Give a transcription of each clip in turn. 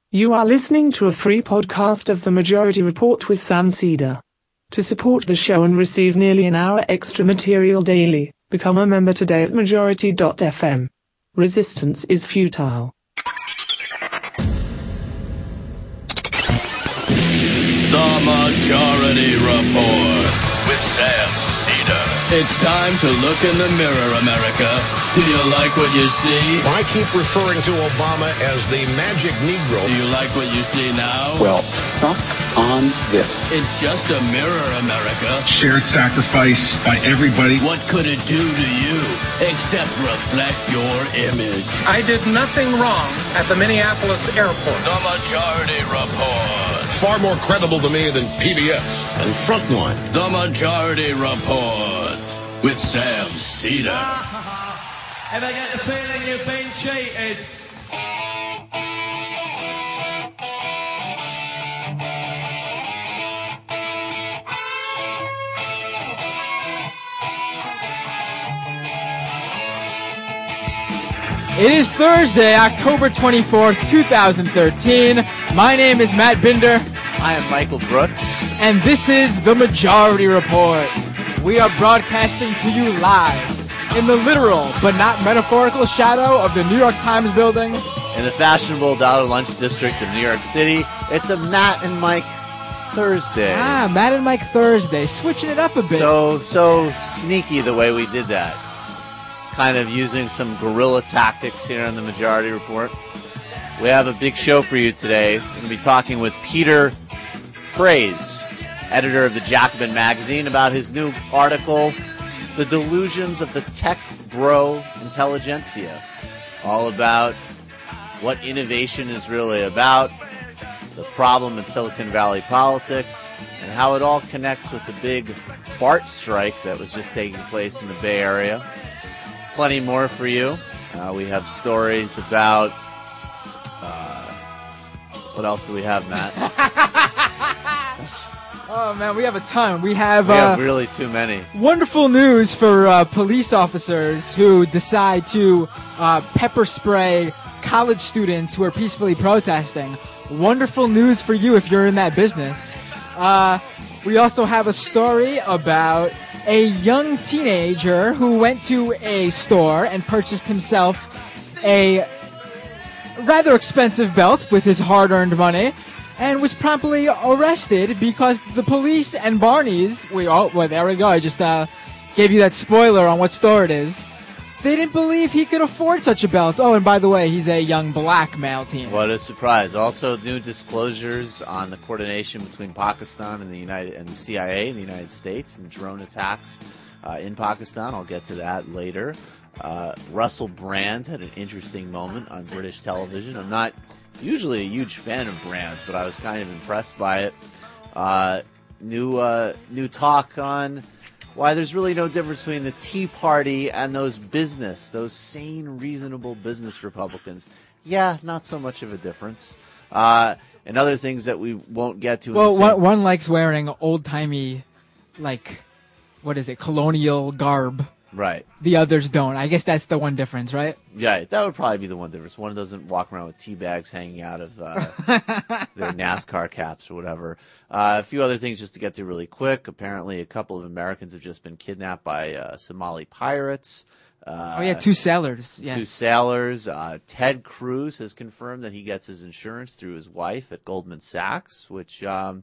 You are listening to a free podcast of The Majority Report with Sam Cedar. To support the show and receive nearly an hour extra material daily, become a member today at majority.fm. Resistance is futile. The Majority Report with Sam Cedar. It's time to look in the mirror, America. Do you like what you see? I keep referring to Obama as the magic Negro. Do you like what you see now? Well, suck on this. It's just a mirror, America. Shared sacrifice by everybody. What could it do to you except reflect your image? I did nothing wrong at the Minneapolis airport. The Majority Report. Far more credible to me than PBS and Frontline. The Majority Report with Sam Cedar. If I get the feeling you've been cheated. It is Thursday, October 24th, 2013. My name is Matt Binder. I am Michael Brooks. And this is The Majority Report. We are broadcasting to you live in the literal but not metaphorical shadow of the New York Times building. In the fashionable Dollar Lunch District of New York City, it's a Matt and Mike Thursday. Matt and Mike Thursday. Switching it up a bit. So sneaky the way we did that. Kind of using some guerrilla tactics here on the Majority Report. We have a big show for you today. We're going to be talking with Peter Frase, editor of the Jacobin magazine, about his new article, The Delusions of the Tech Bro Intelligentsia. All about what innovation is really about, the problem in Silicon Valley politics, and how it all connects with the big BART strike that was just taking place in the Bay Area. Plenty more for you. We have stories about... what else do we have, Matt? Oh, man, we have a ton. We have really too many. Wonderful news for police officers who decide to pepper spray college students who are peacefully protesting. Wonderful news for you if you're in that business. We also have a story about a young teenager who went to a store and purchased himself a rather expensive belt with his hard-earned money and was promptly arrested because the police and Barney's, there we go, I just gave you that spoiler on what store it is. They didn't believe he could afford such a belt. Oh, and by the way, he's a young black male teen. What a surprise. Also, new disclosures on the coordination between Pakistan and the CIA in the United States and drone attacks in Pakistan. I'll get to that later. Russell Brand had an interesting moment on British television. I'm not usually a huge fan of Brand, but I was kind of impressed by it. New talk on why there's really no difference between the Tea Party and those sane, reasonable business Republicans. Yeah, not so much of a difference. And other things that we won't get to. Well, one likes wearing old-timey, colonial garb. Right. The others don't. I guess that's the one difference, right? Yeah, that would probably be the one difference. One doesn't walk around with tea bags hanging out of their NASCAR caps or whatever. A few other things just to get to really quick. Apparently, a couple of Americans have just been kidnapped by Somali pirates. Two sailors. Yeah. 2 sailors. Ted Cruz has confirmed that he gets his insurance through his wife at Goldman Sachs, which...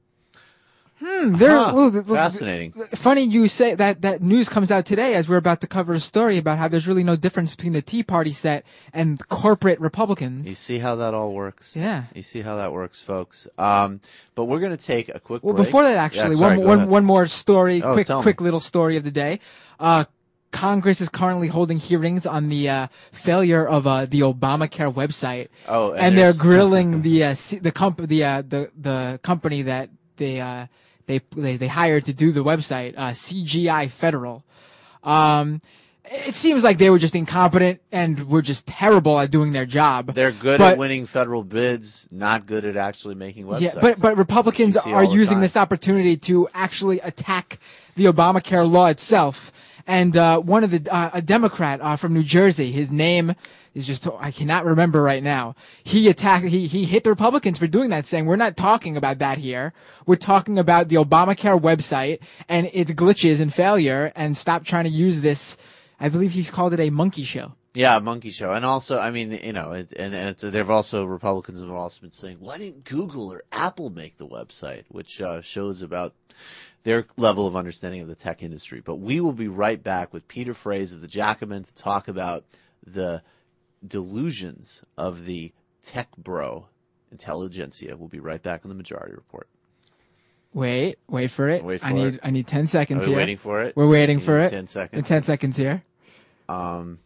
fascinating. Funny you say that news comes out today as we're about to cover a story about how there's really no difference between the Tea Party set and corporate Republicans. You see how that all works? Yeah. You see how that works, folks. But we're going to take a quick break. Well, before that, actually, one more story, quick little story of the day. Congress is currently holding hearings on the failure of the Obamacare website. Oh, and they're grilling the company that they hired to do the website, CGI Federal. It seems like they were just incompetent and were just terrible at doing their job. They're good at winning federal bids, not good at actually making websites. Yeah, but Republicans are using this opportunity to actually attack the Obamacare law itself. And one of a Democrat from New Jersey, his name is just, I cannot remember right now. He hit the Republicans for doing that, saying, we're not talking about that here. We're talking about the Obamacare website and its glitches and failure, and stop trying to use this. I believe he's called it a monkey show. Yeah, a monkey show. And also, I mean, they've also, Republicans have also been saying, why didn't Google or Apple make the website? Which shows about their level of understanding of the tech industry. But we will be right back with Peter Frase of the Jacobin to talk about the delusions of the tech bro intelligentsia. We'll be right back on the Majority Report. Wait for it. Wait for it. I need 10 seconds Are we here. waiting for it? We're waiting for it. 10 seconds. In 10 seconds here. Already.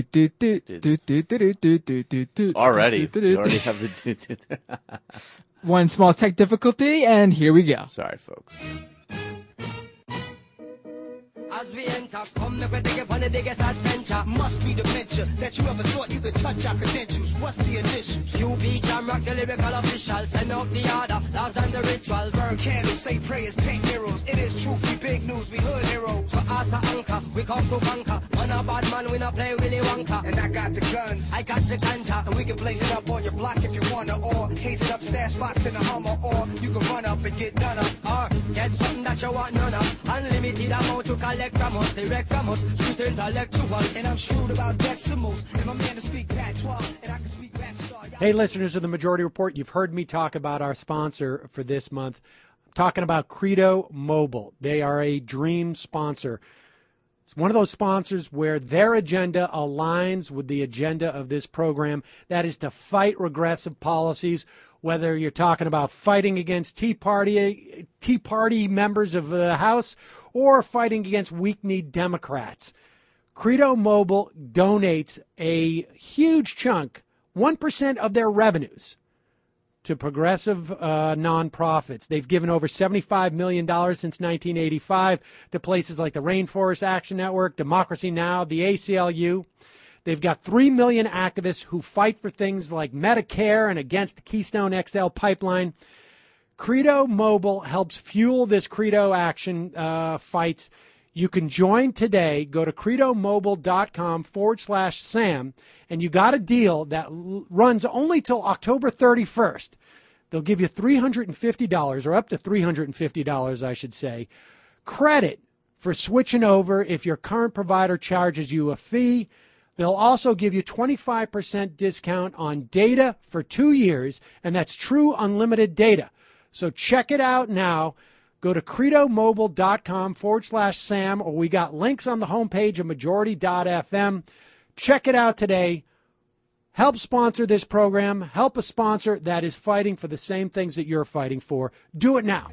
We already have the One small tech difficulty, and here we go. Sorry, folks. As we enter, come never dig upon the biggest adventure. Must be the venture that you ever thought you could touch our credentials. What's the initials? QB Jam Rock, the lyrical official. Send out the order, loves and the rituals. Burn candles, say prayers, paint heroes. It is truth, we big news, we hood heroes. For us the anchor, we come to conquer. On a bad man, we not play Willy Wonka. And I got the guns, I got the ganja. And we can blaze it up on your block if you wanna. Or haze it up, stash spots in the Hummer. Or you can run up and get done up. Or get something that you want none of. Unlimited amount to collect from us, direct from us, shoot intellectuals. And I'm shrewd about decimals. And my man to speak patois, and I can speak rap star. Hey, listeners of the Majority Report, you've heard me talk about our sponsor for this month. I'm talking about Credo Mobile. They are a dream sponsor. It's one of those sponsors where their agenda aligns with the agenda of this program. That is to fight regressive policies, whether you're talking about fighting against Tea Party members of the House or fighting against weak-kneed Democrats. Credo Mobile donates a huge chunk, 1% of their revenues, to progressive nonprofits. They've given over $75 million since 1985 to places like the Rainforest Action Network, Democracy Now!, the ACLU. They've got 3 million activists who fight for things like Medicare and against the Keystone XL pipeline. Credo Mobile helps fuel this Credo action fights. You can join today. Go to credomobile.com/Sam, and you got a deal that runs only till October 31st. They'll give you $350, or up to $350, I should say, credit for switching over if your current provider charges you a fee. They'll also give you 25% discount on data for 2 years, and that's true unlimited data. So check it out now. Go to credomobile.com/Sam, or we got links on the homepage of majority.fm. Check it out today. Help sponsor this program. Help a sponsor that is fighting for the same things that you're fighting for. Do it now.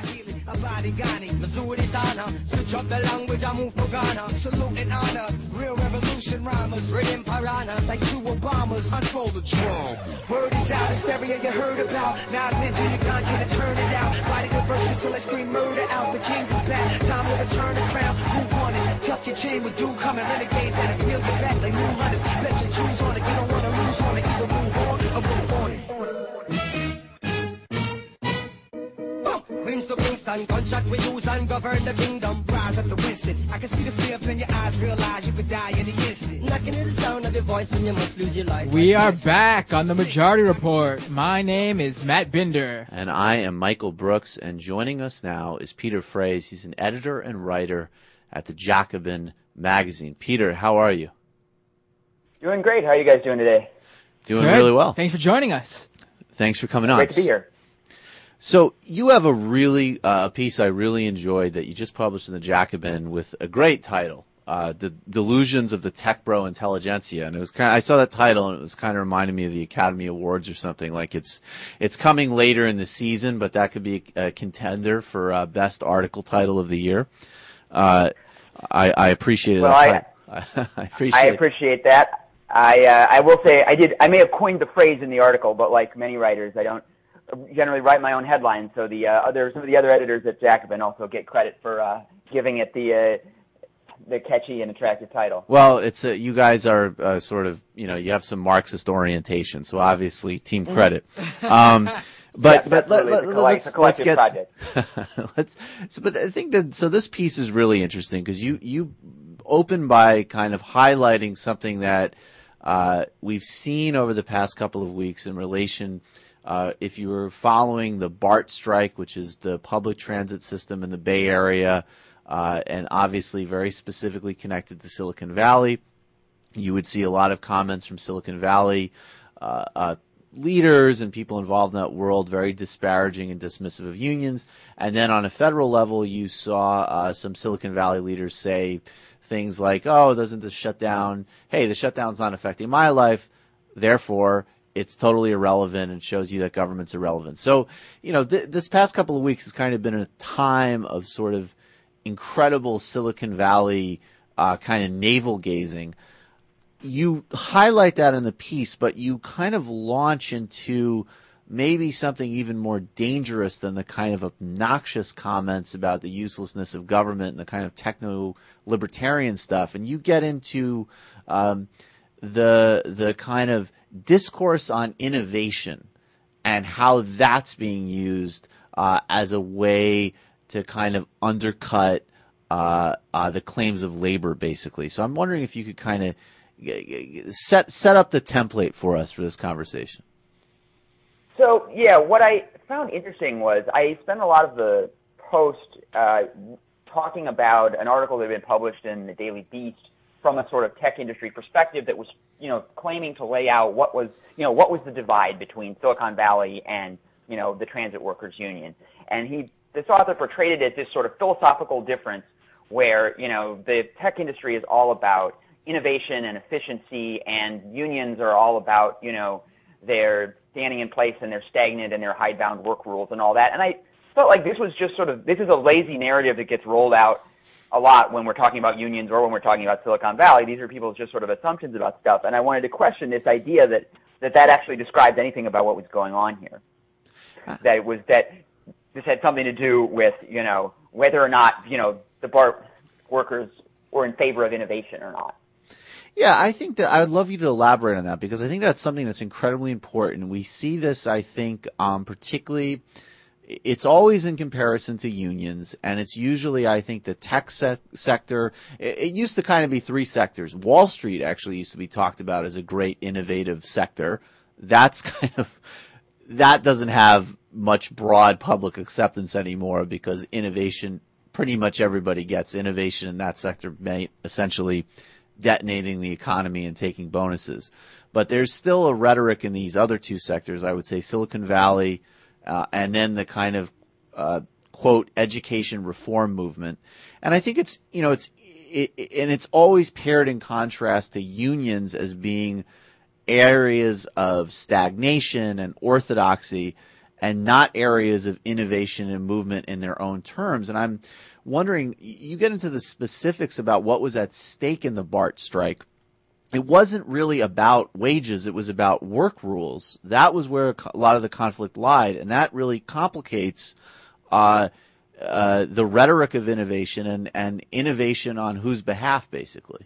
Switch up the language, I move to Ghana. Salute and honor, real revolution rhymers. Bringing piranhas like two Obamas. Unfold the drum. Word is out, hysteria you heard about. Now it's into your gun, can turn it out. Body the verses till I scream murder out. The king's is back, time to return the crown. Who won it? Tuck your chain with you coming. Renegades that'll peel your back like new hunters. Bet your choose on it, you don't wanna lose on it. Either move on or move on it. Queens to Kingston, contract we use and govern the kingdom. Rise up to Winston. I can see the fear up in your eyes, realize you could die any instant. Not gonna hear the sound of your voice when you must lose your life. We are back on the Majority Report. My name is Matt Binder. And I am Michael Brooks, and joining us now is Peter Frase. He's an editor and writer at the Jacobin magazine. Peter, how are you? Doing great. How are you guys doing today? Doing really well. Thanks for joining us. Thanks for coming on. Great to be here. So you have a piece I really enjoyed that you just published in the Jacobin with a great title, "The Delusions of the Tech Bro Intelligentsia," and it was I saw that title and it was kind of reminding me of the Academy Awards or something. Like it's coming later in the season, but that could be a contender for best article title of the year. I appreciated that. I appreciate that. I will say I may have coined the phrase in the article, but like many writers, I don't generally write my own headlines. So some of the other editors at Jacobin also get credit for giving it the catchy and attractive title. Well, it's you guys are sort of you have some Marxist orientation, so obviously team credit. But let's get project. but I think that this piece is really interesting because you open by kind of highlighting something that we've seen over the past couple of weeks in relation, if you were following the BART strike, which is the public transit system in the Bay Area, and obviously very specifically connected to Silicon Valley, you would see a lot of comments from Silicon Valley leaders and people involved in that world very disparaging and dismissive of unions. And then on a federal level, you saw some Silicon Valley leaders say things like, oh, doesn't the shutdown, hey, the shutdown's not affecting my life, therefore it's totally irrelevant and shows you that government's irrelevant. So, this past couple of weeks has kind of been a time of sort of incredible Silicon Valley kind of navel gazing. You highlight that in the piece, but you kind of launch into maybe something even more dangerous than the kind of obnoxious comments about the uselessness of government and the kind of techno-libertarian stuff. And you get into the kind of discourse on innovation and how that's being used as a way to kind of undercut the claims of labor, basically. So I'm wondering if you could kind of set up the template for us for this conversation. So, yeah, what I found interesting was I spent a lot of the post talking about an article that had been published in the Daily Beast from a sort of tech industry perspective that was, claiming to lay out what was the divide between Silicon Valley and, the Transit Workers Union. And this author portrayed it as this sort of philosophical difference where, the tech industry is all about innovation and efficiency, and unions are all about, they're standing in place and they're stagnant and they're hidebound work rules and all that. And I felt like this is a lazy narrative that gets rolled out a lot when we're talking about unions or when we're talking about Silicon Valley. These are people's just sort of assumptions about stuff. And I wanted to question this idea that actually described anything about what was going on here. That this had something to do with, whether or not, the BART workers were in favor of innovation or not. Yeah, I think that I would love you to elaborate on that, because I think that's something that's incredibly important. We see this, I think, particularly, it's always in comparison to unions, and it's usually, I think, the tech sector. It used to kind of be three sectors. Wall Street actually used to be talked about as a great innovative sector. That doesn't have much broad public acceptance anymore, because innovation, pretty much everybody gets innovation in that sector, essentially detonating the economy and taking bonuses. But there's still a rhetoric in these other two sectors, I would say Silicon Valley, and then the kind of, quote, education reform movement. And I think it's always paired in contrast to unions as being areas of stagnation and orthodoxy, and not areas of innovation and movement in their own terms. And I'm wondering, you get into the specifics about what was at stake in the BART strike. It wasn't really about wages. It was about work rules. That was where a lot of the conflict lied, and that really complicates the rhetoric of innovation and innovation on whose behalf, basically.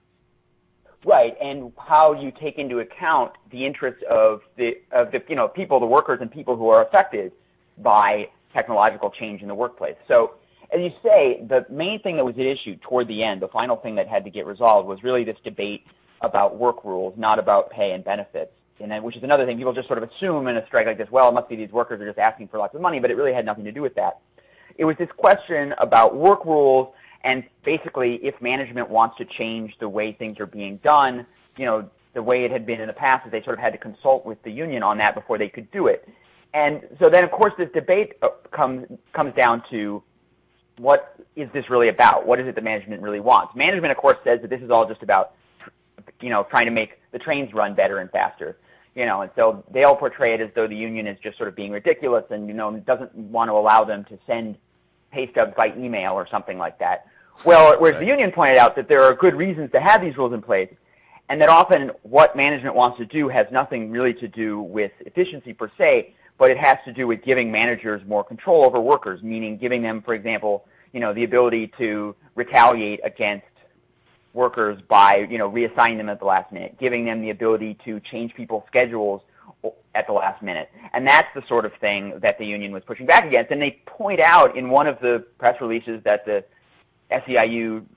Right, and how you take into account the interests of the people, the workers, and people who are affected by technological change in the workplace. So, as you say, the main thing that was at issue toward the end, the final thing that had to get resolved, was really this debate about work rules, not about pay and benefits. And then, which is another thing people just sort of assume in a strike like this. Well, it must be these workers are just asking for lots of money, but it really had nothing to do with that. It was this question about work rules. And basically, if management wants to change the way things are being done, the way it had been in the past, is they sort of had to consult with the union on that before they could do it. And so then, of course, this debate comes down to, what is this really about? What is it that management really wants? Management, of course, says that this is all just about, trying to make the trains run better and faster. And so they all portray it as though the union is just sort of being ridiculous and, doesn't want to allow them to send pay stubs by email or something like that. Well, whereas the union pointed out that there are good reasons to have these rules in place, and that often what management wants to do has nothing really to do with efficiency per se, but it has to do with giving managers more control over workers, meaning giving them, for example, the ability to retaliate against workers by, reassigning them at the last minute, giving them the ability to change people's schedules at the last minute. And that's the sort of thing that the union was pushing back against. And they point out in one of the press releases that the SEIU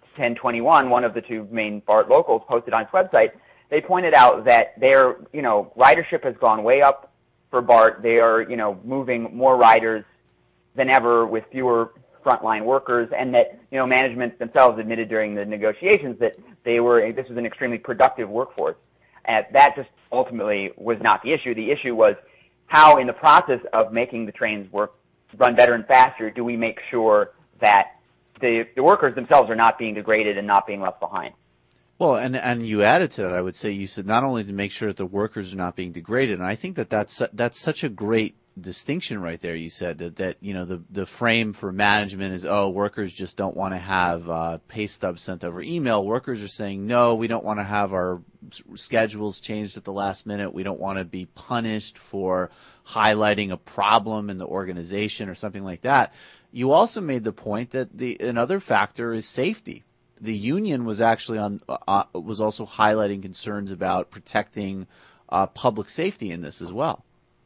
1021, one of the two main BART locals, posted on its website, they pointed out that their, ridership has gone way up for BART. They are, moving more riders than ever with fewer frontline workers, and that, management themselves admitted during the negotiations that this was an extremely productive workforce. And that just ultimately was not the issue. The issue was how, in the process of making the trains run better and faster, do we make sure that the workers themselves are not being degraded and not being left behind. Well, and you added to that, I would say, you said not only to make sure that the workers are not being degraded, and I think that's such a great distinction right there. You said that the frame for management is, workers just don't want to have pay stubs sent over email. Workers are saying, no, we don't want to have our schedules changed at the last minute. We don't want to be punished for highlighting a problem in the organization or something like that. You also made the point that another factor is safety. The union was actually was also highlighting concerns about protecting public safety in this as well.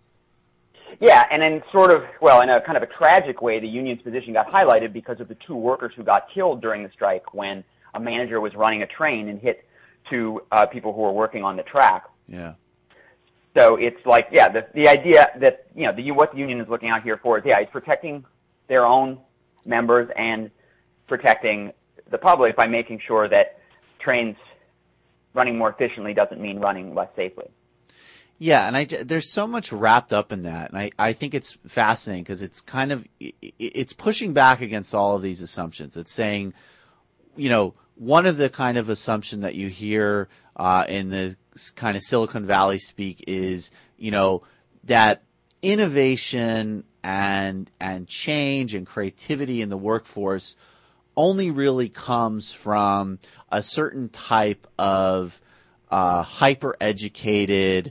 Yeah, and in in a kind of a tragic way, the union's position got highlighted because of the two workers who got killed during the strike when a manager was running a train and hit two people who were working on the track. Yeah. So it's like, the idea that, what the union is looking out here for is, it's protecting their own members and protecting the public by making sure that trains running more efficiently doesn't mean running less safely. Yeah, and there's so much wrapped up in that, and I think it's fascinating because it's it's pushing back against all of these assumptions. It's saying, one of the kind of assumption that you hear in the kind of Silicon Valley speak is, that innovation and change and creativity in the workforce only really comes from a certain type of hyper-educated,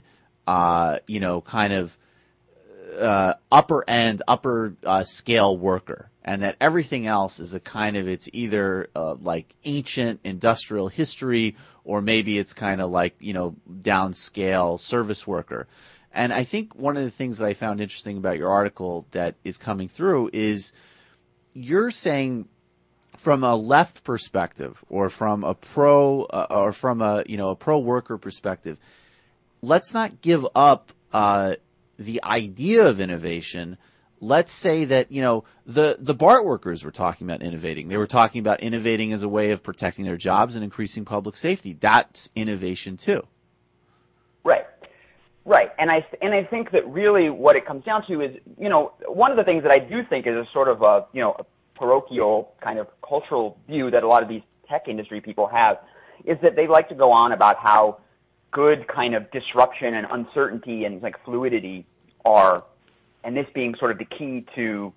upper scale worker, and that everything else is it's either like ancient industrial history, or maybe it's kind of like, downscale service worker. And I think one of the things that I found interesting about your article that is coming through is you're saying, from a left perspective, or from a pro worker perspective, let's not give up the idea of innovation. Let's say that, the BART workers were talking about innovating. They were talking about innovating as a way of protecting their jobs and increasing public safety. That's innovation too. Right. And I think that really what it comes down to is, one of the things that I do think is a sort of a parochial kind of cultural view that a lot of these tech industry people have, is that they like to go on about how good kind of disruption and uncertainty and like fluidity are, and this being sort of the key to,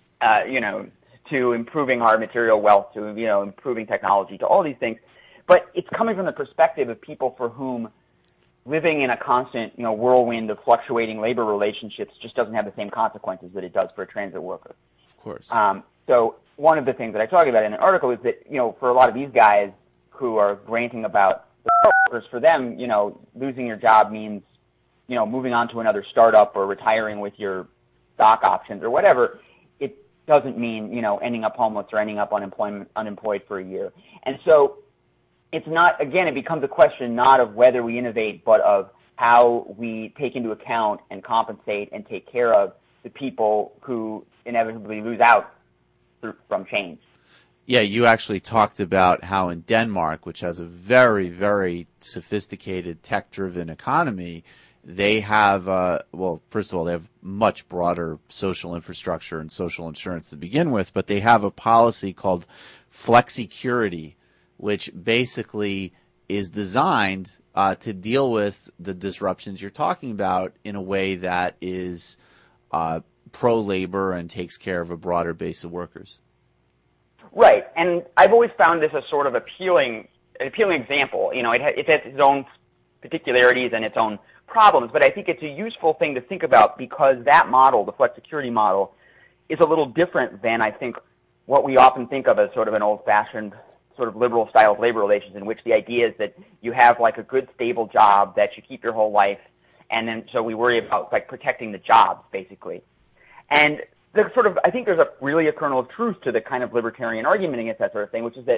to improving our material wealth, to, improving technology, to all these things. But it's coming from the perspective of people for whom living in a constant, whirlwind of fluctuating labor relationships just doesn't have the same consequences that it does for a transit worker. Of course. So one of the things that I talk about in an article is that, for a lot of these guys who are ranting about the workers, for them, losing your job means, moving on to another startup or retiring with your stock options or whatever. It doesn't mean, ending up homeless or ending up unemployed for a year. And so it's not, again, it becomes a question not of whether we innovate, but of how we take into account and compensate and take care of the people who inevitably lose out from change. Yeah, you actually talked about how in Denmark, which has a very, very sophisticated tech-driven economy, they have, first of all, they have much broader social infrastructure and social insurance to begin with, but they have a policy called flexicurity, which basically is designed to deal with the disruptions you're talking about in a way that is pro-labor and takes care of a broader base of workers. Right, and I've always found this a sort of appealing example. It has its own particularities and its own problems, but I think it's a useful thing to think about because that model, the flexicurity model, is a little different than I think what we often think of as sort of an old-fashioned sort of liberal style of labor relations, in which the idea is that you have like a good stable job that you keep your whole life, and then so we worry about like protecting the jobs basically. And I think there's really a kernel of truth to the kind of libertarian argument against that sort of thing, which is that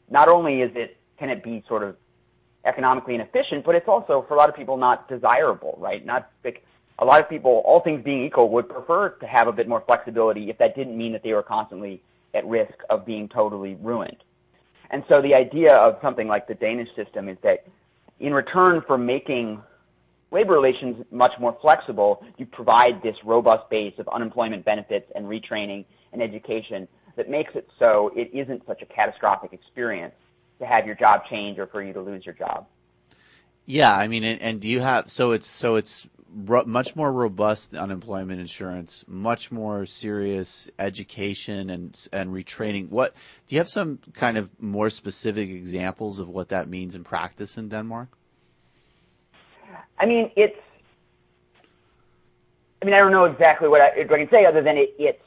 not only can it be sort of economically inefficient, but it's also, for a lot of people, not desirable, right? Not like, a lot of people, all things being equal, would prefer to have a bit more flexibility if that didn't mean that they were constantly at risk of being totally ruined. And so the idea of something like the Danish system is that in return for making labor relations much more flexible, you provide this robust base of unemployment benefits and retraining and education that makes it so it isn't such a catastrophic experience to have your job change or for you to lose your job. Yeah, I mean, and do you have so it's much more robust unemployment insurance, much more serious education and retraining. What do you have some kind of more specific examples of what that means in practice in Denmark? I mean, I don't know exactly what I can say other than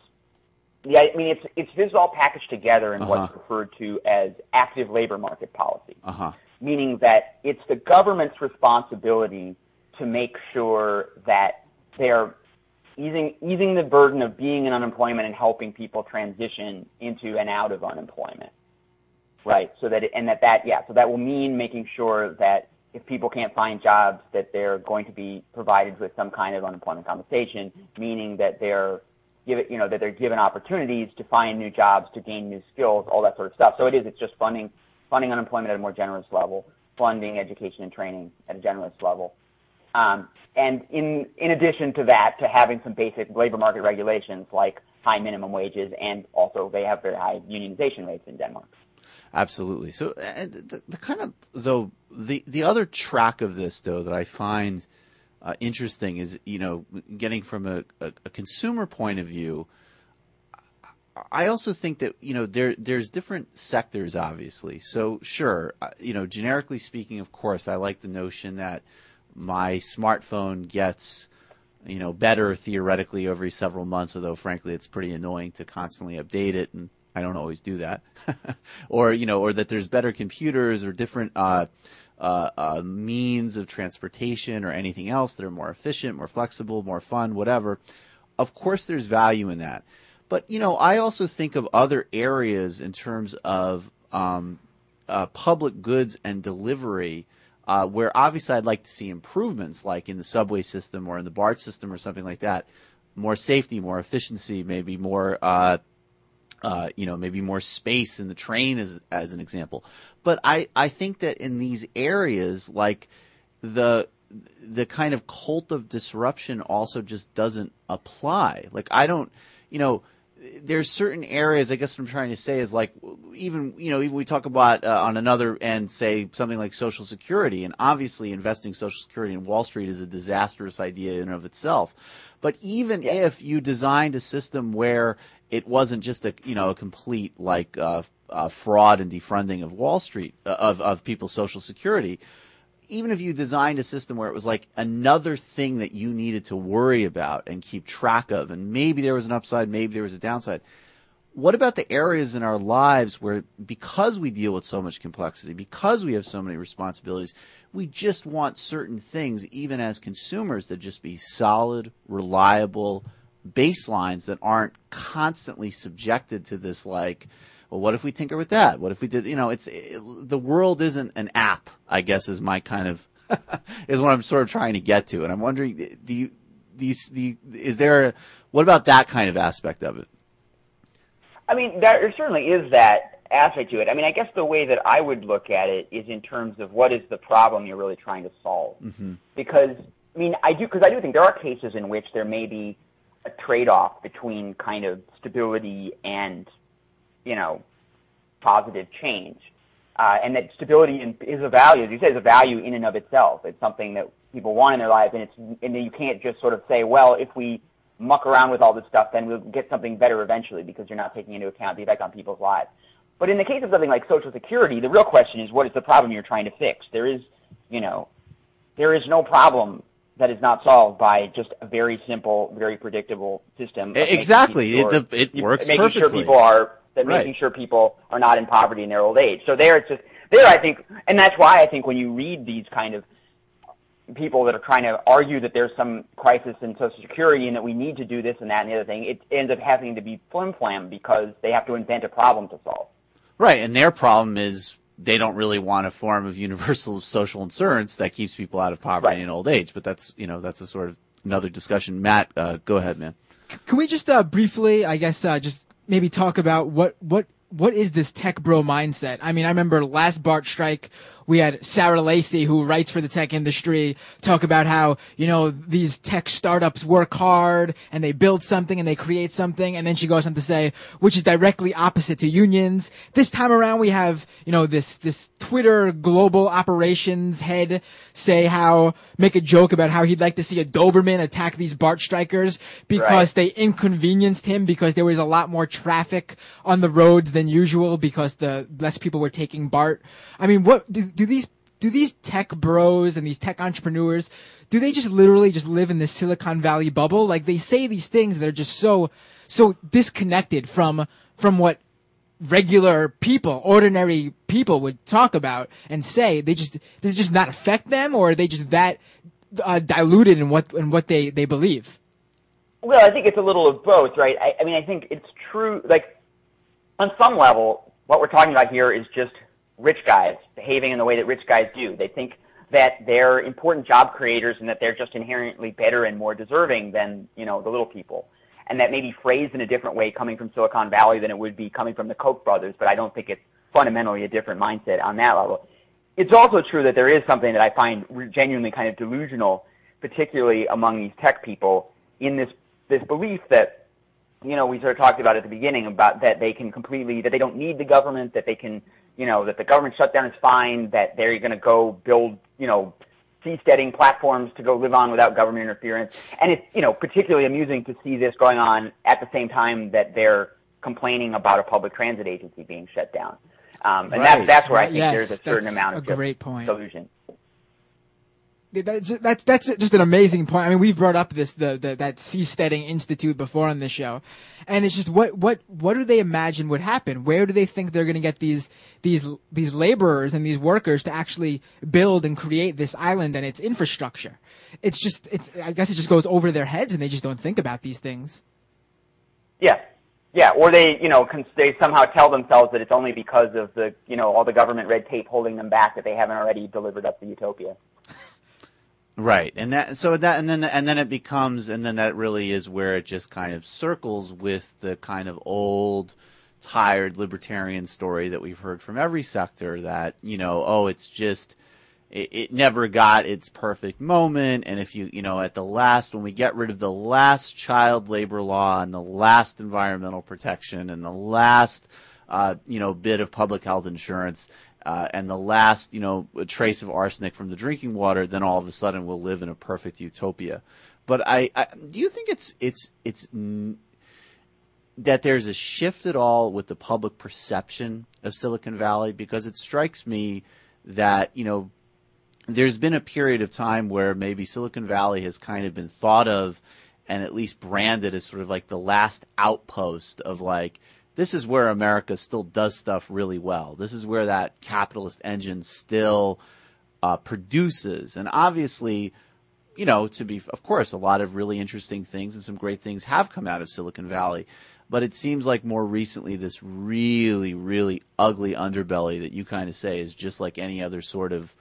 this is all packaged together in what's referred to as active labor market policy, meaning that it's the government's responsibility to make sure that they're easing the burden of being in unemployment and helping people transition into and out of unemployment, right? So that will mean making sure that if people can't find jobs, that they're going to be provided with some kind of unemployment compensation, meaning that they're given opportunities to find new jobs, to gain new skills, all that sort of stuff. So it's just funding unemployment at a more generous level, funding education and training at a generous level. And in addition to that, to having some basic labor market regulations like high minimum wages, and also they have very high unionization rates in Denmark. Absolutely. So the other track of this, though, that I find interesting is, getting from a consumer point of view, I also think that, there's different sectors, obviously. So sure, generically speaking, of course, I like the notion that my smartphone gets, better theoretically every several months, although frankly, it's pretty annoying to constantly update it, and I don't always do that. or that there's better computers or different means of transportation or anything else that are more efficient, more flexible, more fun, whatever. Of course, there's value in that. But, I also think of other areas in terms of public goods and delivery where obviously I'd like to see improvements, like in the subway system or in the BART system or something like that. More safety, more efficiency, maybe more maybe more space in the train as an example. But I think that in these areas, like the kind of cult of disruption also just doesn't apply. Like there's certain areas, I guess what I'm trying to say is like, even we talk about on another end, say something like Social Security, and obviously investing Social Security in Wall Street is a disastrous idea in and of itself. But even if you designed a system where it wasn't just a complete fraud and defunding of Wall Street of people's Social Security, even if you designed a system where it was like another thing that you needed to worry about and keep track of, and maybe there was an upside, maybe there was a downside. What about the areas in our lives where, because we deal with so much complexity, because we have so many responsibilities, we just want certain things, even as consumers, to just be solid, reliable baselines that aren't constantly subjected to this, like, well, what if we tinker with that? What if we did, the world isn't an app, I guess, is my kind of, is what I'm sort of trying to get to. And I'm wondering, what about that kind of aspect of it? I mean, there certainly is that aspect to it. I mean, I guess the way that I would look at it is in terms of what is the problem you're really trying to solve. Mm-hmm. Because I do think there are cases in which there may be a trade-off between kind of stability and, positive change. And that stability is a value, as you say, is a value in and of itself. It's something that people want in their lives, and you can't just sort of say, well, if we muck around with all this stuff, then we'll get something better eventually, because you're not taking into account the effect on people's lives. But in the case of something like Social Security, the real question is, what is the problem you're trying to fix? There is no problem that is not solved by just a very simple, very predictable system. Exactly. It works perfectly. Making sure people are not in poverty in their old age. So I think, and that's why I think when you read these kind of people that are trying to argue that there's some crisis in Social Security and that we need to do this and that and the other thing, it ends up having to be flim-flam because they have to invent a problem to solve. Right, and their problem is they don't really want a form of universal social insurance that keeps people out of poverty and old age. But that's a sort of another discussion. Matt, go ahead, man. Can we just briefly, I guess, just maybe talk about what is this tech bro mindset? I mean, I remember last BART strike, we had Sarah Lacey, who writes for the tech industry, talk about how, these tech startups work hard and they build something and they create something. And then she goes on to say, which is directly opposite to unions. This time around, we have, this Twitter global operations head make a joke about how he'd like to see a Doberman attack these BART strikers because they inconvenienced him because there was a lot more traffic on the roads than usual because the less people were taking BART. I mean, what do these tech bros and these tech entrepreneurs, do they just literally just live in this Silicon Valley bubble? Like, they say these things that are just so disconnected from what regular people, ordinary people would talk about and say. Does it just not affect them, or are they just that diluted in what they believe? Well, I think it's a little of both, right? I mean, I think it's true, like, on some level, what we're talking about here is just rich guys behaving in the way that rich guys do. They think that they're important job creators and that they're just inherently better and more deserving than, the little people. And that may be phrased in a different way coming from Silicon Valley than it would be coming from the Koch brothers, but I don't think it's fundamentally a different mindset on that level. It's also true that there is something that I find genuinely kind of delusional, particularly among these tech people, in this belief that, we sort of talked about at the beginning about that they don't need the government, that they can, that the government shutdown is fine, that they're going to go build, seasteading platforms to go live on without government interference. And it's, particularly amusing to see this going on at the same time that they're complaining about a public transit agency being shut down. And that's where I think there's a certain amount of delusion. That's just an amazing point. I mean, we've brought up that Seasteading Institute before on this show, and it's just what do they imagine would happen? Where do they think they're going to get these laborers and these workers to actually build and create this island and its infrastructure? I guess it just goes over their heads, and they just don't think about these things. Yeah, or they somehow tell themselves that it's only because of the all the government red tape holding them back that they haven't already delivered up the utopia. Right, and then it becomes, and then that really is where it just kind of circles with the kind of old, tired libertarian story that we've heard from every sector that it's just it never got its perfect moment, and if at the last, when we get rid of the last child labor law and the last environmental protection and the last bit of public health insurance. And the last, trace of arsenic from the drinking water, then all of a sudden we'll live in a perfect utopia. But do you think it's that there's a shift at all with the public perception of Silicon Valley? Because it strikes me that, there's been a period of time where maybe Silicon Valley has kind of been thought of and at least branded as sort of like the last outpost of like, this is where America still does stuff really well. This is where that capitalist engine still produces. And obviously, of course, a lot of really interesting things and some great things have come out of Silicon Valley. But it seems like more recently this really, really ugly underbelly that you kind of say is just like any other sort of,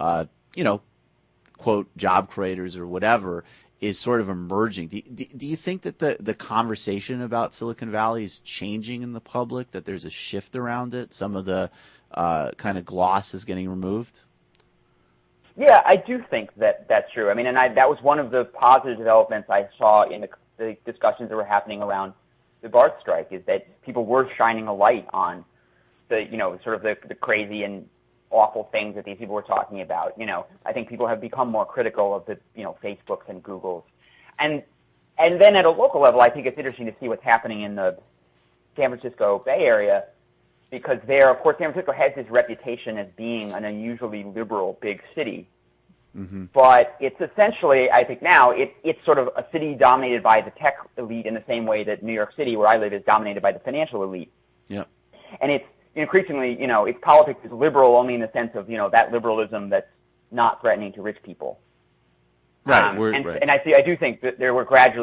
quote, job creators or whatever, is sort of emerging. Do you think that the conversation about Silicon Valley is changing in the public, that there's a shift around it? Some of the kind of gloss is getting removed? Yeah, I do think that that's true. I mean, and that was one of the positive developments I saw in the discussions that were happening around the BART strike, is that people were shining a light on the, sort of the crazy and awful things that these people were talking about. I think people have become more critical of the, Facebooks and Googles. And then at a local level, I think it's interesting to see what's happening in the San Francisco Bay Area, because there, of course, San Francisco has this reputation as being an unusually liberal big city. Mm-hmm. But it's essentially, I think now, it's sort of a city dominated by the tech elite in the same way that New York City, where I live, is dominated by the financial elite. Yeah. And it's increasingly, its politics is liberal only in the sense of, that liberalism that's not threatening to rich people. Right. And I do think that we're gradually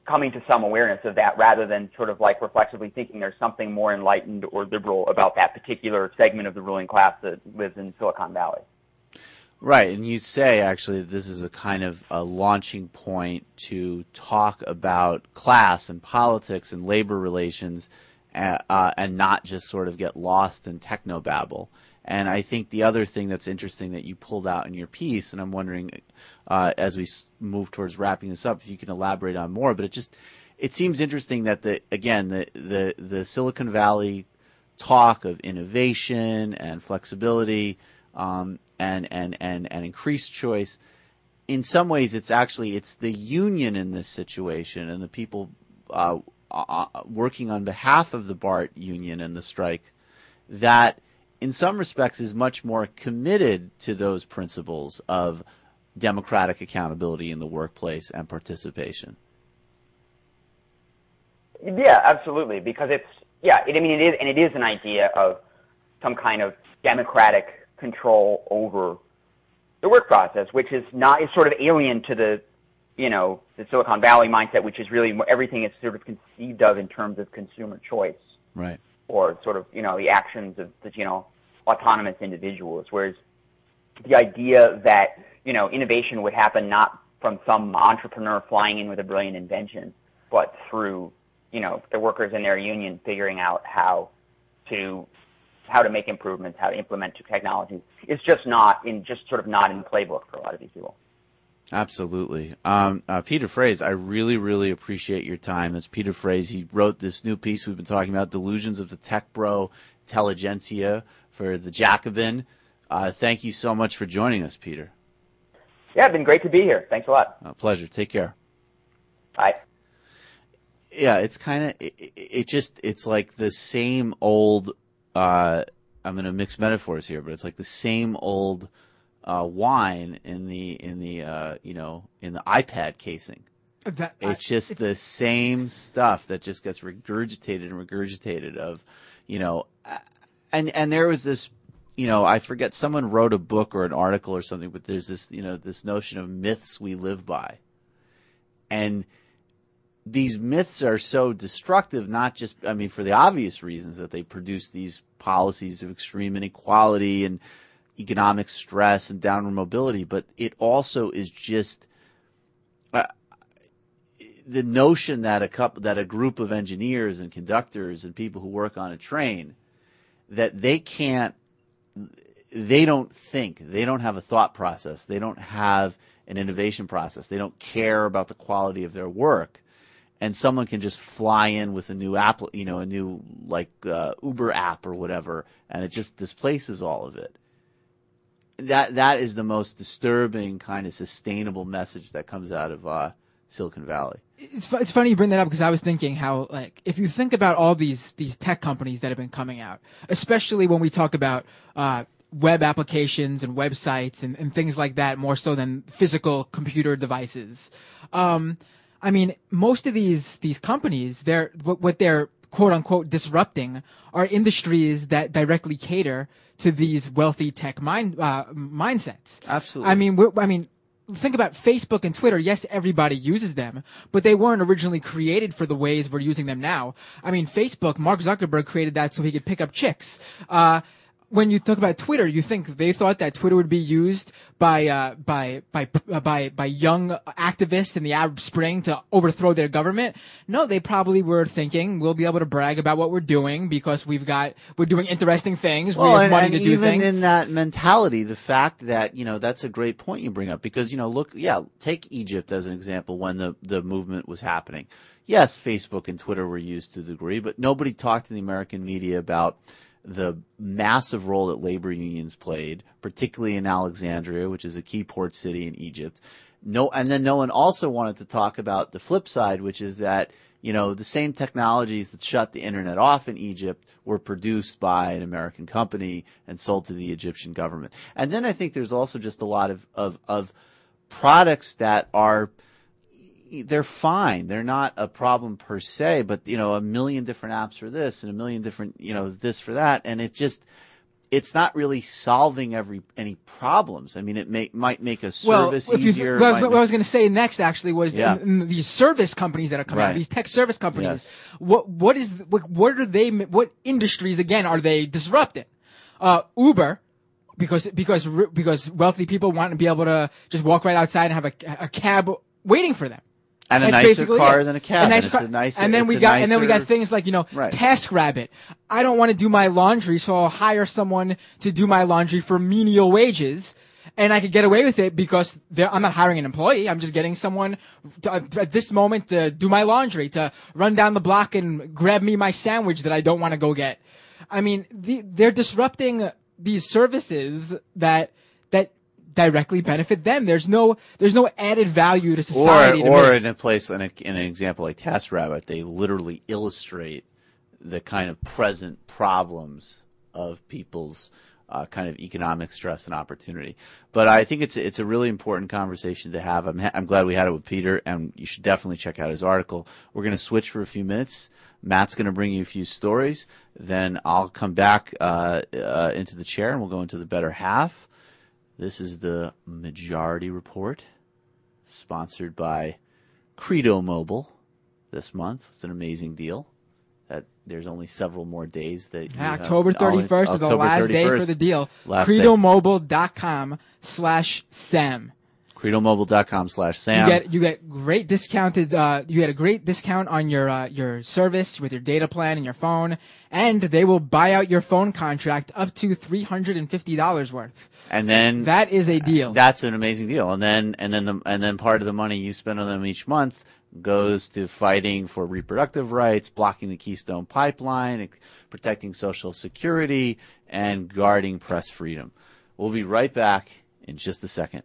coming to some awareness of that rather than sort of like reflexively thinking there's something more enlightened or liberal about that particular segment of the ruling class that lives in Silicon Valley. Right, and you say actually that this is a kind of a launching point to talk about class and politics and labor relations and not just sort of get lost in technobabble. And I think the other thing that's interesting that you pulled out in your piece, and I'm wondering as we move towards wrapping this up, if you can elaborate on more, but it seems interesting that the Silicon Valley talk of innovation and flexibility and increased choice, in some ways it's the union in this situation and the people working on behalf of the BART union and the strike that in some respects is much more committed to those principles of democratic accountability in the workplace and participation. Yeah, absolutely, because it is an idea of some kind of democratic control over the work process, which is sort of alien to the Silicon Valley mindset, which is really everything is sort of conceived of in terms of consumer choice. Right. Or sort of, the actions of the, autonomous individuals, whereas the idea that, innovation would happen not from some entrepreneur flying in with a brilliant invention, but through, the workers in their union figuring out how to make improvements, how to implement technology, is just not in the playbook for a lot of these people. Absolutely. Peter Frase, I really, really appreciate your time. That's Peter Frase. He wrote this new piece we've been talking about, Delusions of the Tech Bro Intelligentsia, for the Jacobin. Thank you so much for joining us, Peter. Yeah, it's been great to be here. Thanks a lot. Pleasure. Take care. Bye. Yeah, it's kind of, it's like the same old, I'm going to mix metaphors here, but it's like the same old wine in the iPad casing. It's just the same stuff that just gets regurgitated of, and there was this, I forget, someone wrote a book or an article or something, but there's this, this notion of myths we live by. And these myths are so destructive, not just, for the obvious reasons that they produce these policies of extreme inequality and economic stress and downward mobility, but it also is just the notion that a group of engineers and conductors and people who work on a train, that they don't think, they don't have a thought process, they don't have an innovation process, they don't care about the quality of their work, and someone can just fly in with a new app, a new Uber app or whatever, and it just displaces all of it. That is the most disturbing kind of sustainable message that comes out of Silicon Valley. It's funny you bring that up, because I was thinking how, if you think about all these tech companies that have been coming out, especially when we talk about web applications and websites and things like that, more so than physical computer devices. Most of these companies, what they're quote unquote disrupting are industries that directly cater to these wealthy tech mindsets. Absolutely. Think about Facebook and Twitter. Yes, everybody uses them, but they weren't originally created for the ways we're using them now. Facebook, Mark Zuckerberg created that so he could pick up chicks. When you talk about Twitter, you think they thought that Twitter would be used by young activists in the Arab Spring to overthrow their government? No, they probably were thinking we'll be able to brag about what we're doing because we're doing interesting things. We have money to do things. Even in that mentality, the fact that, that's a great point you bring up, because, take Egypt as an example when the movement was happening. Yes, Facebook and Twitter were used to a degree, but nobody talked in the American media about the massive role that labor unions played, particularly in Alexandria, which is a key port city in Egypt. And then no one also wanted to talk about the flip side, which is that, the same technologies that shut the internet off in Egypt were produced by an American company and sold to the Egyptian government. And then I think there's also just a lot of products that they're fine. They're not a problem per se, but, a million different apps for this and a million different, this for that. And it it's not really solving any problems. I mean, it might make a service easier. What I was going to say next actually was in these service companies that are coming out, Right. these tech service companies. Yes. What industries again are they disrupting? Uber, because wealthy people want to be able to just walk right outside and have a cab waiting for them. And a That's nicer basically car it. than a cab. And then we got things like, Right. TaskRabbit. I don't want to do my laundry, so I'll hire someone to do my laundry for menial wages. And I could get away with it because I'm not hiring an employee. I'm just getting someone at this moment to do my laundry, to run down the block and grab me my sandwich that I don't want to go get. I mean, they're disrupting these services that directly benefit them. There's no added value to society. Or in an example like TaskRabbit, they literally illustrate the kind of present problems of people's kind of economic stress and opportunity. But I think it's a really important conversation to have. I'm glad we had it with Peter, and you should definitely check out his article. We're going to switch for a few minutes. Matt's going to bring you a few stories. Then I'll come back into the chair, and we'll go into the better half. This is the Majority Report, sponsored by Credo Mobile this month. It's an amazing deal. That there's only several more days that you October 31st is the last day for the deal. CredoMobile.com/Sam. CredoMobile.com/Sam. You get great discounted. You get a great discount on your service with your data plan and your phone, and they will buy out your phone contract up to $350 worth. And then that is a deal. That's an amazing deal. And then part of the money you spend on them each month goes to fighting for reproductive rights, blocking the Keystone Pipeline, protecting Social Security, and guarding press freedom. We'll be right back in just a second.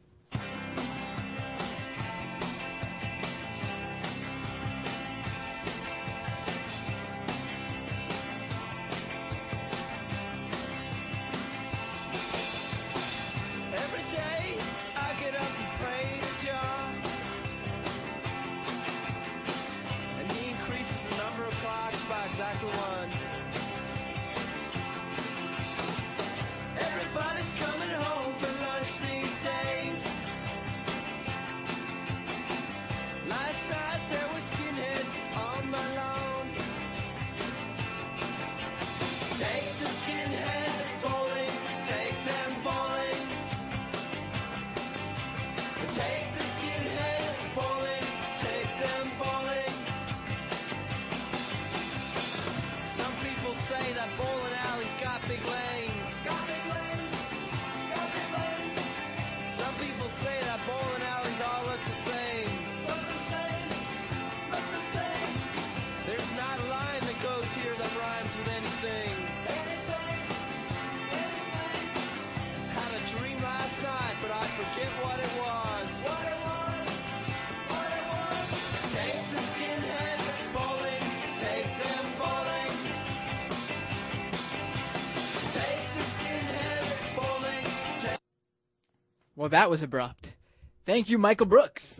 Well, that was abrupt. Thank you, Michael Brooks.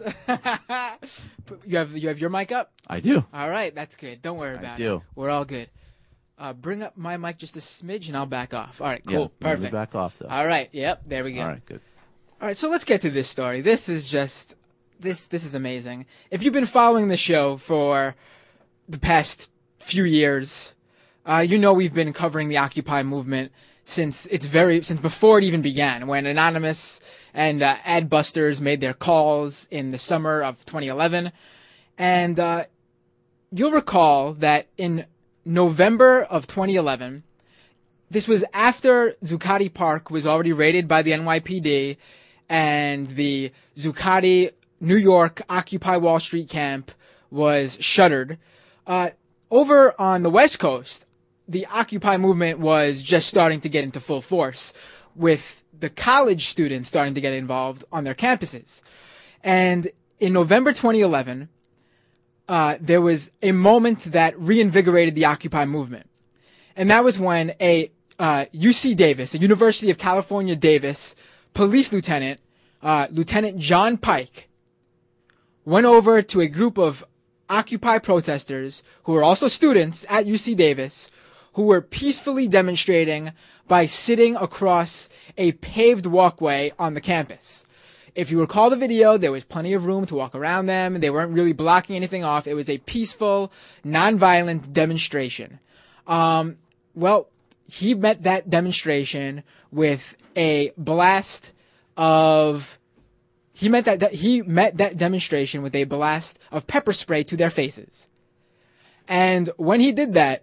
You have your mic up? I do. All right, that's good. Don't worry about it. We're all good. Bring up my mic just a smidge, and I'll back off. All right, cool, perfect. Back off though. All right, yep, there we go. All right, good. All right, so let's get to this story. This is just this is amazing. If you've been following the show for the past few years, you know we've been covering the Occupy movement since before it even began, when Anonymous and Adbusters made their calls in the summer of 2011. And you'll recall that in November of 2011, this was after Zuccotti Park was already raided by the NYPD, and the Zuccotti New York Occupy Wall Street camp was shuttered. Over on the West Coast, the Occupy movement was just starting to get into full force, with the college students starting to get involved on their campuses. And in November 2011, there was a moment that reinvigorated the Occupy movement. And that was when a UC Davis, a University of California Davis, police lieutenant, Lieutenant John Pike, went over to a group of Occupy protesters who were also students at UC Davis, who were peacefully demonstrating by sitting across a paved walkway on the campus. If you recall the video, there was plenty of room to walk around them. They weren't really blocking anything off. It was a peaceful, nonviolent demonstration. Well, he met that demonstration with a blast of... He met that demonstration with a blast of pepper spray to their faces. And when he did that,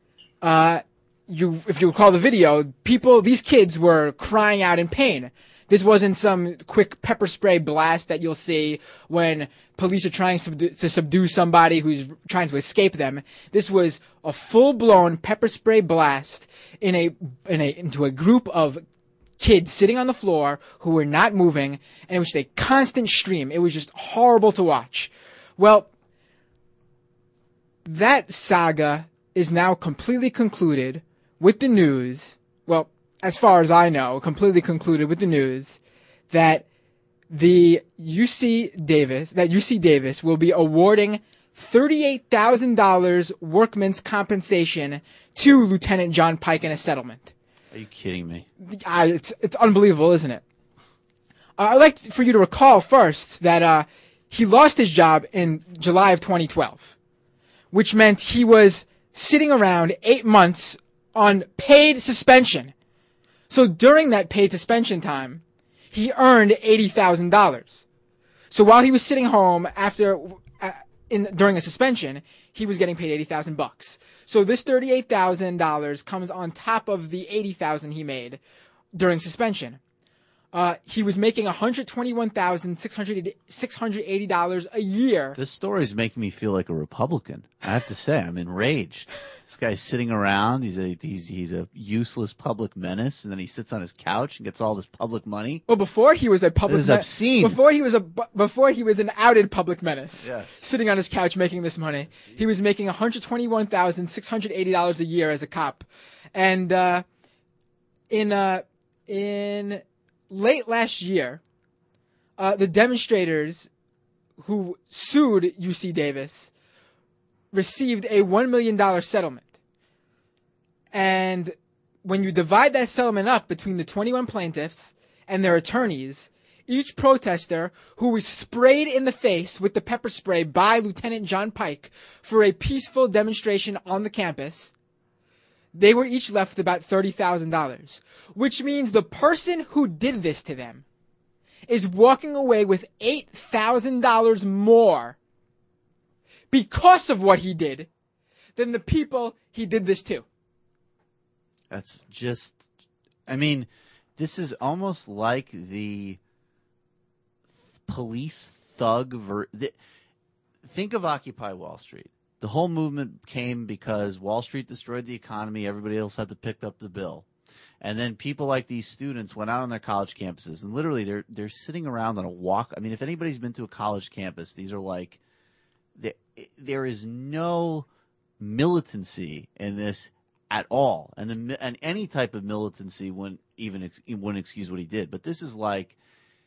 if you recall the video, these kids were crying out in pain. This wasn't some quick pepper spray blast that you'll see when police are trying to subdue somebody who's trying to escape them. This was a full-blown pepper spray blast into a group of kids sitting on the floor who were not moving, and it was a constant stream. It was just horrible to watch. Well, that saga is now completely concluded with the news. Well, as far as I know, completely concluded with the news that UC Davis will be awarding $38,000 workman's compensation to Lieutenant John Pike in a settlement. Are you kidding me? It's unbelievable, isn't it? I'd like for you to recall first that he lost his job in July of 2012, which meant he was sitting around 8 months on paid suspension. So during that paid suspension time, he earned $80,000. So while he was sitting home during a suspension, he was getting paid $80,000. So this $38,000 comes on top of the $80,000 he made during suspension. He was making $121,680 a year. This story is making me feel like a Republican. I have to say, I'm enraged. This guy's sitting around. He's a useless public menace, and then he sits on his couch and gets all this public money. Well, before he was a public menace. This is obscene. Before he was an outed public menace. Yes. Sitting on his couch making this money. He was making $121,680 a year as a cop. And in late last year, the demonstrators who sued UC Davis received a $1 million settlement. And when you divide that settlement up between the 21 plaintiffs and their attorneys, each protester who was sprayed in the face with the pepper spray by Lieutenant John Pike for a peaceful demonstration on the campus, they were each left with about $30,000, which means the person who did this to them is walking away with $8,000 more because of what he did than the people he did this to. That's just, I mean, this is almost like the police thug. Think of Occupy Wall Street. The whole movement came because Wall Street destroyed the economy. Everybody else had to pick up the bill. And then people like these students went out on their college campuses, and literally they're sitting around on a walk. I mean, if anybody's been to a college campus, these are like, there is no militancy in this at all. And any type of militancy wouldn't excuse what he did. But this is like,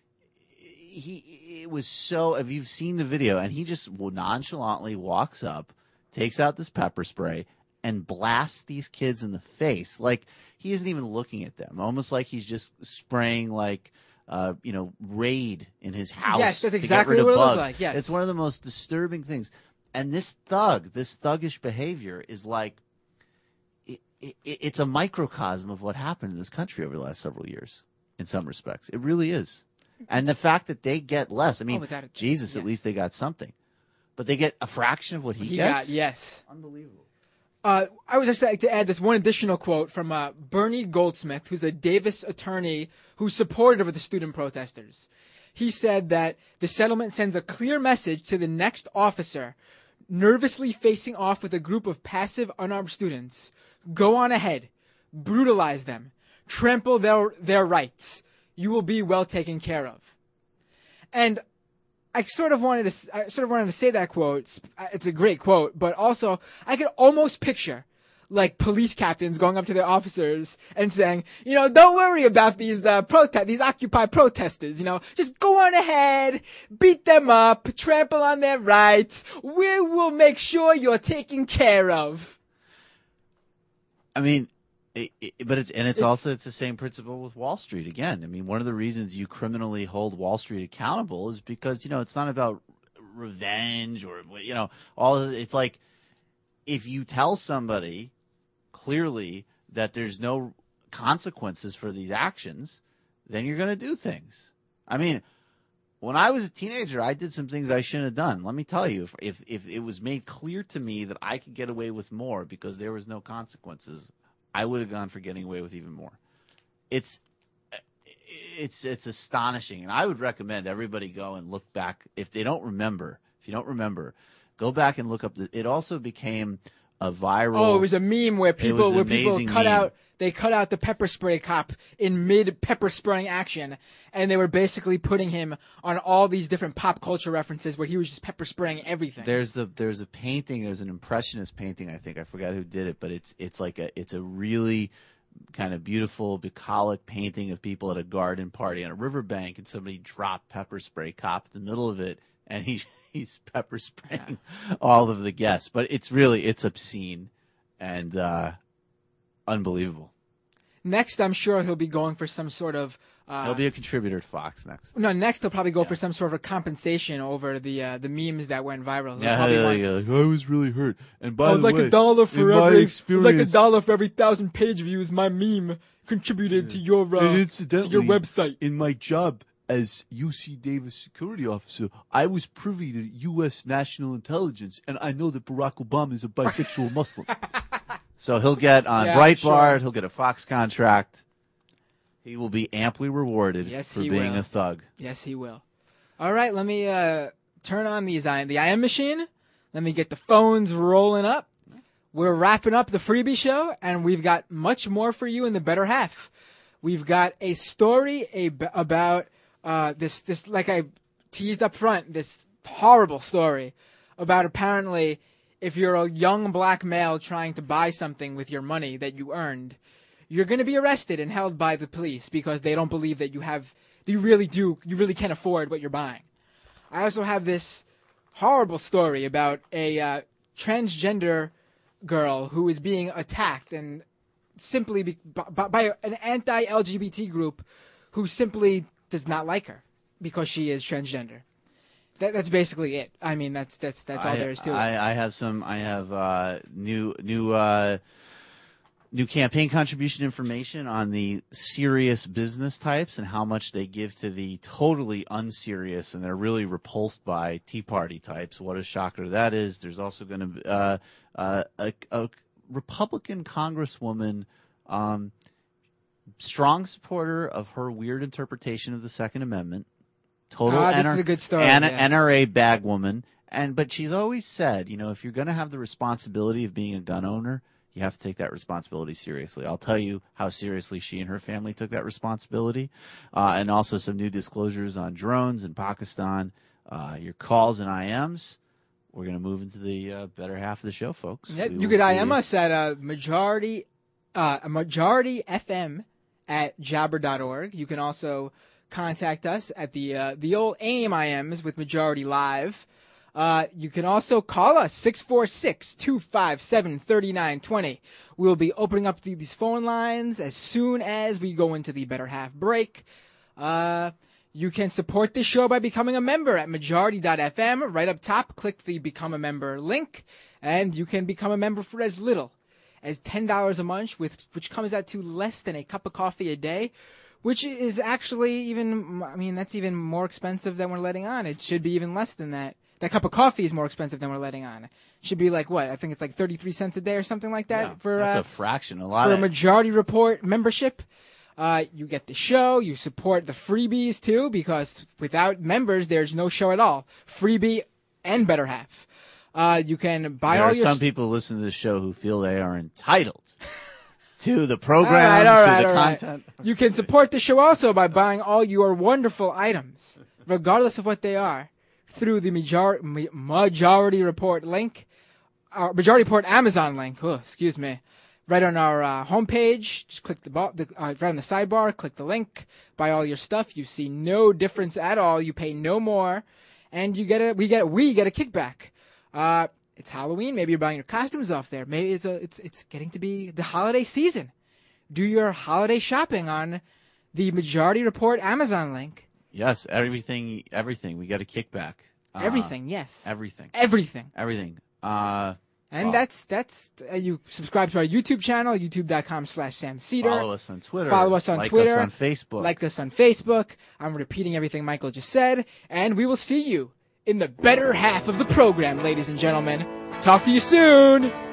it was so, if you've seen the video, and he just nonchalantly walks up, takes out this pepper spray, and blasts these kids in the face. Like, he isn't even looking at them. Almost like he's just spraying, like, Raid in his house. Yes, that's to exactly get rid what of it bugs. looks like. Yes. It's one of the most disturbing things. And this thuggish behavior is like, it's a microcosm of what happened in this country over the last several years, in some respects. It really is. And the fact that they get less, I mean, Jesus, at least they got something. But they get a fraction of what he gets? Got, yes. Unbelievable. I would just like to add this one additional quote from Bernie Goldsmith, who's a Davis attorney who's supportive of the student protesters. He said that the settlement sends a clear message to the next officer nervously facing off with a group of passive, unarmed students. Go on ahead. Brutalize them. Trample their rights. You will be well taken care of. And I sort of wanted to say that quote. It's a great quote, but also I could almost picture like police captains going up to their officers and saying, don't worry about these these Occupy protesters. Just go on ahead, beat them up, trample on their rights. We will make sure you're taken care of. I mean, it's also the same principle with Wall Street. Again, I mean, one of the reasons you criminally hold Wall Street accountable is because, it's not about revenge or, it's like if you tell somebody clearly that there's no consequences for these actions, then you're going to do things. I mean, when I was a teenager, I did some things I shouldn't have done. Let me tell you, if it was made clear to me that I could get away with more because there was no consequences, I would have gone for getting away with even more. It's astonishing, and I would recommend everybody go and look back. If you don't remember, go back and look up. It also became a viral. Oh, it was a meme where people cut out the pepper spray cop in mid pepper spraying action, and they were basically putting him on all these different pop culture references where he was just pepper spraying everything. There's a painting. There's an impressionist painting. I think I forgot who did it, but it's a really kind of beautiful bucolic painting of people at a garden party on a riverbank, and somebody dropped pepper spray cop in the middle of it, and he's pepper spraying all of the guests. But it's obscene and unbelievable. Next, I'm sure he'll be going for some sort of. He'll be a contributor at Fox next. No, next he'll probably go for some sort of a compensation over the memes that went viral. I was really hurt. And by the way, $1 for every 1,000 page views, my meme contributed to your website. In my job as UC Davis security officer, I was privy to U.S. national intelligence, and I know that Barack Obama is a bisexual Muslim. So he'll get on Breitbart. He'll get a Fox contract. He will be amply rewarded for being a thug. Yes, he will. All right, let me turn on the IM machine. Let me get the phones rolling up. We're wrapping up the freebie show, and we've got much more for you in the better half. We've got a story about this, like I teased up front, this horrible story about apparently if you're a young black male trying to buy something with your money that you earned, you're going to be arrested and held by the police because they don't believe that you really can afford what you're buying. I also have this horrible story about a transgender girl who is being attacked and simply by an anti-LGBT group who simply does not like her because she is transgender. That's basically it. I mean, that's all there is to it. I have new campaign contribution information on the serious business types and how much they give to the totally unserious, and they're really repulsed by Tea Party types. What a shocker that is. There's also going to be a Republican congresswoman, strong supporter of her weird interpretation of the Second Amendment. This is a good story. NRA bagwoman. But she's always said, if you're going to have the responsibility of being a gun owner, you have to take that responsibility seriously. I'll tell you how seriously she and her family took that responsibility, and also some new disclosures on drones in Pakistan. Your calls and IMs. We're going to move into the better half of the show, folks. Yeah, you could IM us at majority FM at jabber.org. You can also contact us at the old AIM IMs with Majority Live. You can also call us 646-257-3920. We'll be opening up these phone lines as soon as we go into the better half break. You can support this show by becoming a member at majority.fm. Right up top, click the Become a Member link, and you can become a member for as little as $10 a month, which comes out to less than a cup of coffee a day, which is actually that's even more expensive than we're letting on. It should be even less than that. That cup of coffee is more expensive than we're letting on. It should be like what? I think it's like 33 cents a day or something like that. Yeah, that's a fraction. For a Majority Report membership. You get the show. You support the freebies too, because without members, there's no show at all. Freebie and better half. You can buy all your. There are some people who listen to the show who feel they are entitled to the program, to the content. You can support the show also by buying all your wonderful items, regardless of what they are, through the Majority Report link, Majority Report Amazon link. Oh, excuse me. Right on our homepage, just click right on the sidebar, click the link, buy all your stuff. You see no difference at all. You pay no more, and we get a kickback. It's Halloween. Maybe you're buying your costumes off there. Maybe it's getting to be the holiday season. Do your holiday shopping on the Majority Report Amazon link. Yes, everything. We got a kickback. Everything, yes. Everything. And that's you subscribe to our YouTube channel, youtube.com/Sam Cedar. Follow us on Twitter. Follow us on Twitter. Like us on Facebook. Like us on Facebook. I'm repeating everything Michael just said. And we will see you in the better half of the program, ladies and gentlemen. Talk to you soon.